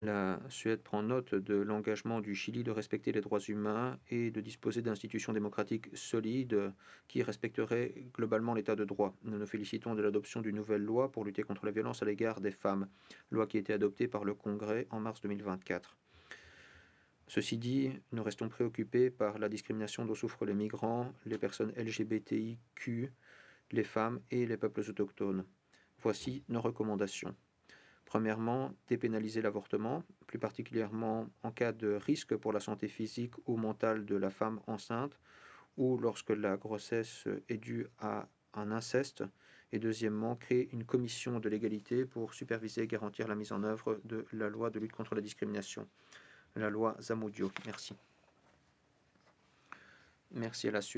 La Suède prend note de l'engagement du Chili de respecter les droits humains et de disposer d'institutions démocratiques solides qui respecteraient globalement l'état de droit. Nous nous félicitons de l'adoption d'une nouvelle loi pour lutter contre la violence à l'égard des femmes, loi qui a été adoptée par le Congrès en mars 2024. Ceci dit, nous restons préoccupés par la discrimination dont souffrent les migrants, les personnes LGBTIQ, les femmes et les peuples autochtones. Voici nos recommandations. Premièrement, dépénaliser l'avortement, plus particulièrement en cas de risque pour la santé physique ou mentale de la femme enceinte ou lorsque la grossesse est due à un inceste. Et deuxièmement, créer une commission de l'égalité pour superviser et garantir la mise en œuvre de la loi de lutte contre la discrimination, la loi Zamudio. Merci. Merci à la